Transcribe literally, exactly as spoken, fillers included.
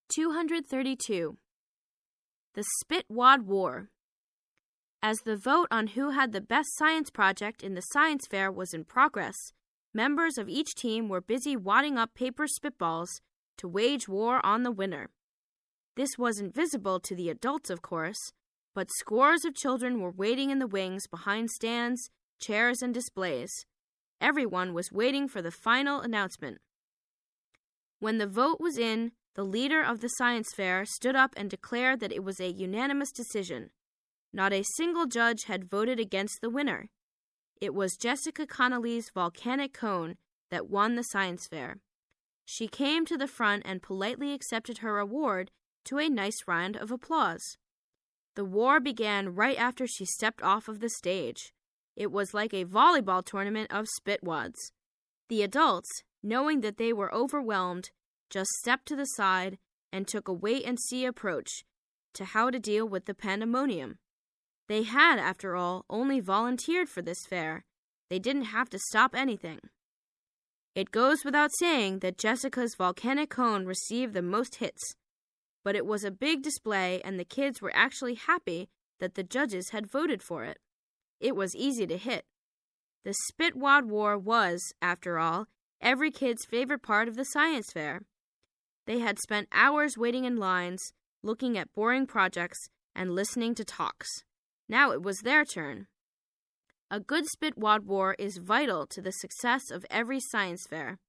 two hundred thirty-two. The Spit-Wad War. As the vote on who had the best science project in the science fair was in progress, members of each team were busy wadding up paper spitballs to wage war on the winner. This wasn't visible to the adults, of course, but scores of children were waiting in the wings behind stands, chairs, and displays. Everyone was waiting for the final announcement. When the vote was in, the leader of the science fair stood up and declared that it was a unanimous decision. Not a single judge had voted against the winner. It was Jessica Connolly's volcanic cone that won the science fair. She came to the front and politely accepted her award to a nice round of applause. The war began right after she stepped off of the stage. It was like a volleyball tournament of spitwads. The adults, knowing that they were overwhelmed, just stepped to the side and took a wait-and-see approach to how to deal with the pandemonium. They had, after all, only volunteered for this fair. They didn't have to stop anything. It goes without saying that Jessica's volcanic cone received the most hits, but it was a big display and the kids were actually happy that the judges had voted for it. It was easy to hit. The Spit-Wad War was, after all, every kid's favorite part of the science fair. They had spent hours waiting in lines, looking at boring projects, and listening to talks. Now it was their turn. A good Spit-Wad War is vital to the success of every science fair.